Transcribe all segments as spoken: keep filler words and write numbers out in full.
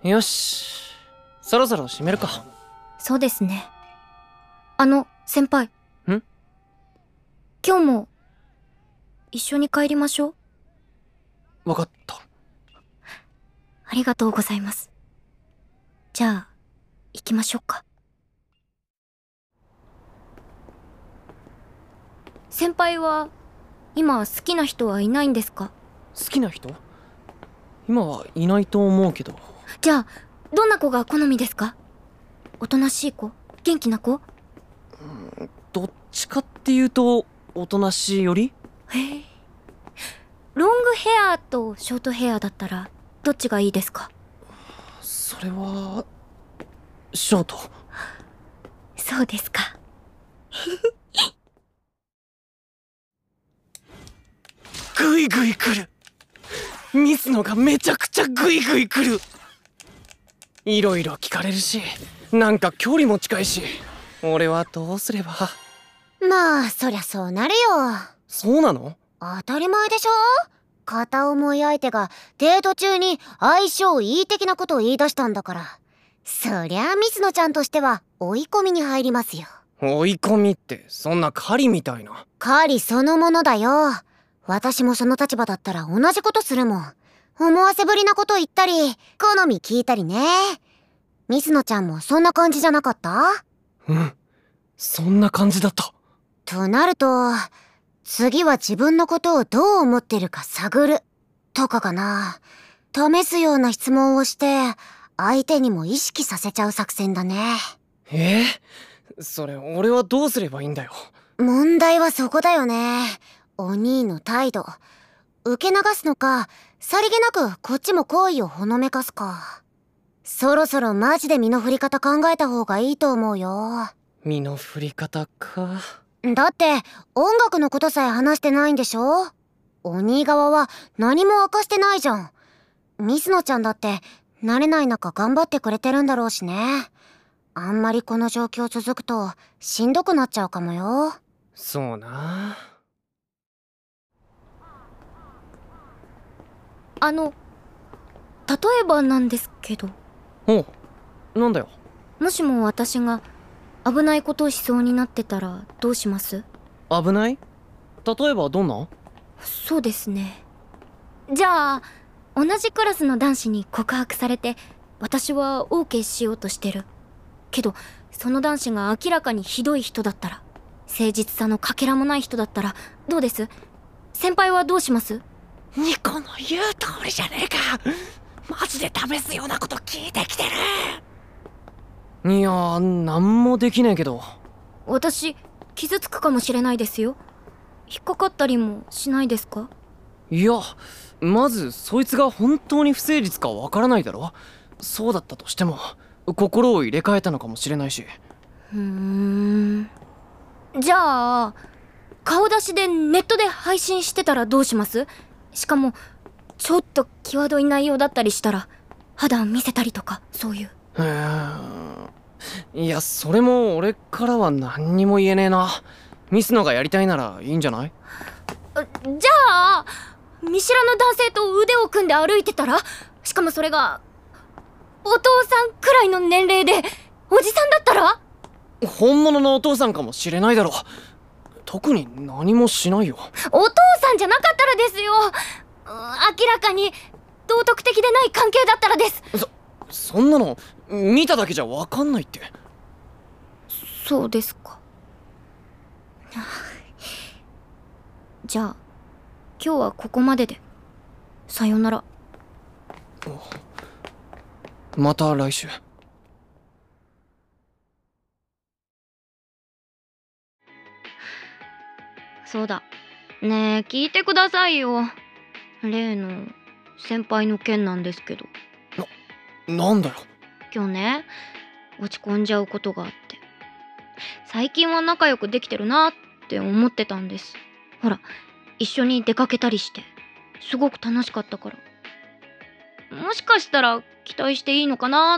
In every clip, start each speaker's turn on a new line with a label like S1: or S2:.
S1: よし、そろそろ閉めるか。
S2: そうですね。あの先輩、
S1: ん？
S2: 今日も一緒に帰りましょう。
S1: わかった。
S2: ありがとうございます。じゃあ行きましょうか。先輩は今好きな人はいないんですか？
S1: 好きな人？今はいないと思うけど。
S2: じゃあどんな子が好みですか？おとなしい子？元気な子？
S1: うん、どっちかっていうとおとなしいより。
S2: へえ。ロングヘアとショートヘアだったらどっちがいいですか？
S1: それはショート。
S2: そうですか。
S1: グイグイ来る。ミスノがめちゃくちゃグイグイ来る。いろいろ聞かれるし、なんか距離も近いし、俺はどうすれば。
S3: まあそりゃそうなるよ。
S1: そうなの？
S3: 当たり前でしょ。片思い相手がデート中に相性いい的なことを言い出したんだから、そりゃあミスノちゃんとしては追い込みに入りますよ。
S1: 追い込みってそんな狩りみたいな。
S3: 狩りそのものだよ。私もその立場だったら同じことするもん。思わせぶりなこと言ったり好み聞いたりね。ミスノちゃんもそんな感じじゃなかった？
S1: うん、そんな感じだった。
S3: となると次は自分のことをどう思ってるか探るとかかな。試すような質問をして相手にも意識させちゃう作戦だね。
S1: えー、それ俺はどうすればいいんだよ。
S3: 問題はそこだよね。お兄の態度受け流すのか、さりげなくこっちも好意をほのめかすか。そろそろマジで身の振り方考えた方がいいと思うよ。
S1: 身の振り方か。
S3: だって音楽のことさえ話してないんでしょ。お兄側は何も明かしてないじゃん。ミスノちゃんだって慣れない中頑張ってくれてるんだろうしね。あんまりこの状況続くとしんどくなっちゃうかもよ。
S1: そうな。
S2: あの例えばなんですけど。
S1: おう、なんだよ。
S2: もしも私が危ないことをしそうになってたらどうします？
S1: 危ない？例えばどんな？
S2: そうですね。じゃあ同じクラスの男子に告白されて私は オーケー しようとしてるけど、その男子が明らかにひどい人だったら、誠実さのかけらもない人だったらどうです？先輩はどうします？
S1: ニコの言う通りじゃねえか。マジで試すようなこと聞いてきてる。いやー、なんもできねえけど。
S2: 私傷つくかもしれないですよ。引っかかったりもしないですか？
S1: いや、まずそいつが本当に不誠実かわからないだろ。そうだったとしても心を入れ替えたのかもしれないし。
S2: うーん。じゃあ顔出しでネットで配信してたらどうします？しかもちょっと際どい内容だったりしたら肌見せたりとか、そういう。
S1: うーん、いや、それも俺からは何にも言えねえな。ミスノがやりたいならいいんじゃない？
S2: じゃあ見知らぬ男性と腕を組んで歩いてたら、しかもそれがお父さんくらいの年齢でおじさんだったら？
S1: 本物のお父さんかもしれないだろ。特に何もしないよ。
S2: お父さんじゃなかったらですよ。明らかに道徳的でない関係だったらです。
S1: そ、そんなの見ただけじゃわかんないって。
S2: そうですか。じゃあ今日はここまでで。さよなら。
S1: また来週。
S2: そうだねえ、聞いてくださいよ。例の先輩の件なんですけど。
S1: な、なんだよ。
S2: 今日ね、落ち込んじゃうことがあって。最近は仲良くできてるなって思ってたんです。ほら、一緒に出かけたりしてすごく楽しかったから。もしかしたら期待していいのかなって。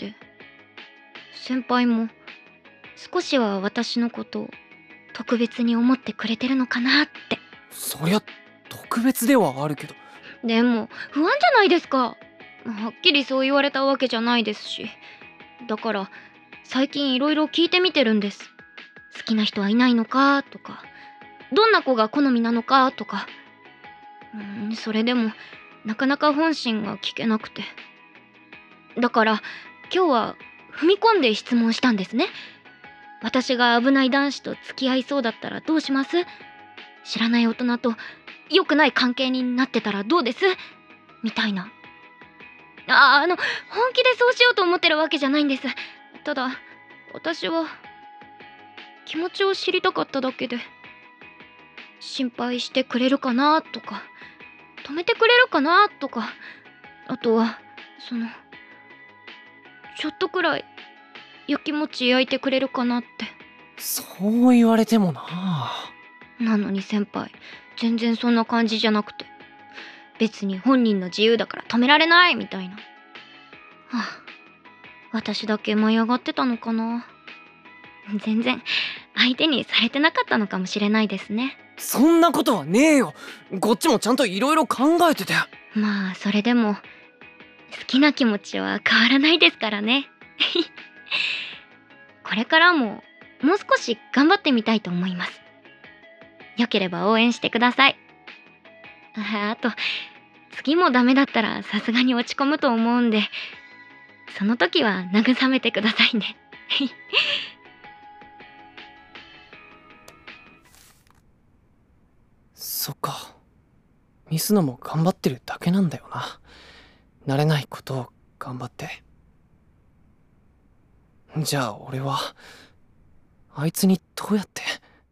S2: 先輩も少しは私のことを特別に思ってくれてるのかなって。
S1: そりゃ特別ではあるけど。
S2: でも不安じゃないですか。 はっきりそう言われたわけじゃないですし、だから最近いろいろ聞いてみてるんです。好きな人はいないのかとか、どんな子が好みなのかとか。うん、それでもなかなか本心が聞けなくて。だから今日は踏み込んで質問したんですね。私が危ない男子と付き合いそうだったらどうします？知らない大人と良くない関係になってたらどうです？みたいな。あ、あの、本気でそうしようと思ってるわけじゃないんです。ただ、私は気持ちを知りたかっただけで、心配してくれるかなとか、止めてくれるかなとか、あとは、その、ちょっとくらいやきもち焼いてくれるかなって。
S1: そう言われてもな。
S2: なのに先輩、全然そんな感じじゃなくて、別に本人の自由だから止められないみたいな。はあ、私だけ舞い上がってたのかな。全然相手にされてなかったのかもしれないですね。
S1: そんなことはねえよ。こっちもちゃんといろいろ考えてて。
S2: まあそれでも好きな気持ちは変わらないですからね。これからももう少し頑張ってみたいと思います。よければ応援してください。あ、あと次もダメだったらさすがに落ち込むと思うんで、その時は慰めてくださいね。
S1: そっか。ミスノも頑張ってるだけなんだよな。慣れないことを頑張って。じゃあ俺はあいつにどうやって。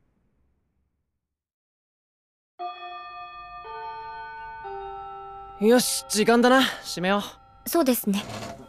S1: よし、時間だな。閉めよ
S2: う。そうですね。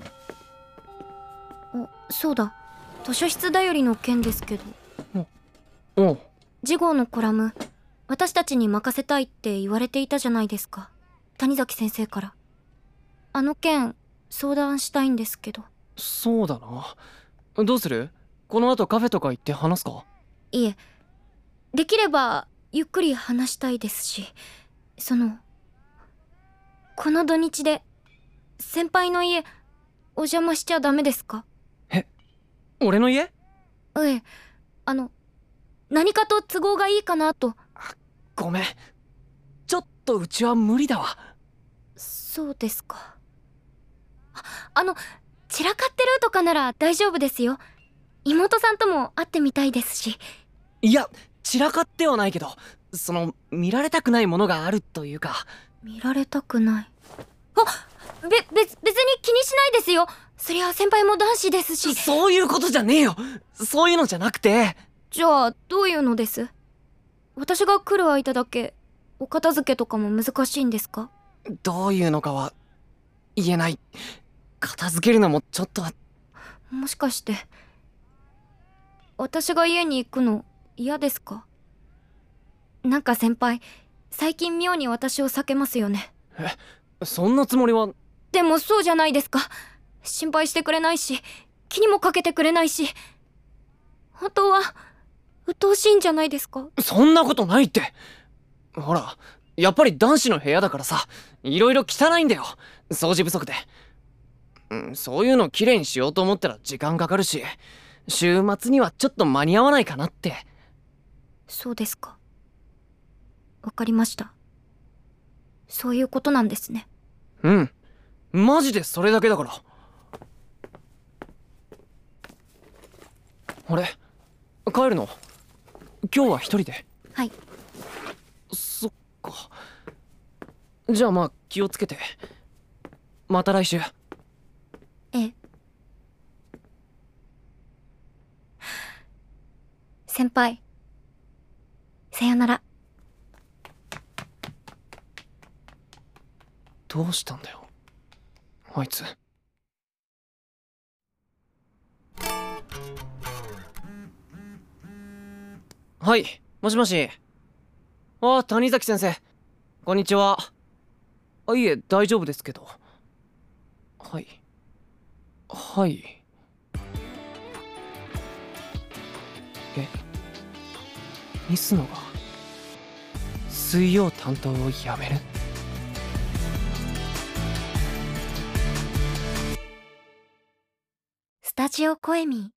S2: お、そうだ、図書室だよりの件ですけど。
S1: おおう。
S2: 次号のコラム、私たちに任せたいって言われていたじゃないですか、谷崎先生から。あの件相談したいんですけど。
S1: そうだな。どうする？この後カフェとか行って話すか？
S2: いえ、できればゆっくり話したいですし、そのこの土日で先輩の家お邪魔しちゃダメですか？
S1: え、俺の家？
S2: ええ、あの何かと都合がいいかなと。
S1: ごめん、ちょっとうちは無理だわ。
S2: そうですか。あ、あの散らかってるとかなら大丈夫ですよ。妹さんとも会ってみたいですし。
S1: いや、散らかってはないけど、その見られたくないものがあるというか。
S2: 見られたくない。あ、べ、別、別に気にしないですよ。そりゃ先輩も男子ですし。
S1: そういうことじゃねえよ。そういうのじゃなくて。
S2: じゃあどういうのです？私が来る間だけお片付けとかも難しいんですか？
S1: どういうのかは言えない。片付けるのもちょっとは。
S2: もしかして私が家に行くの嫌ですか？なんか先輩、最近妙に私を避けますよね。
S1: え、そんなつもりは。
S2: でもそうじゃないですか。心配してくれないし、気にもかけてくれないし、本当は鬱陶しいんじゃないですか？
S1: そんなことないって。ほら、やっぱり男子の部屋だからさ、いろいろ汚いんだよ、掃除不足で。うん、そういうのきれいにしようと思ったら時間かかるし、週末にはちょっと間に合わないかなって。
S2: そうですか。わかりました。そういうことなんですね。
S1: うん、マジでそれだけだから。あれ、帰るの？今日は一人で？
S2: はい。
S1: そっか。じゃあまあ気をつけて。また来週。
S2: ええ。先輩、さよなら。
S1: どうしたんだよあいつ。はい、もしもし。あ、谷崎先生、こんにちは。あ、いえ大丈夫ですけど。はいはい。え、ミスノが水曜担当を辞める？
S4: タジオコエミ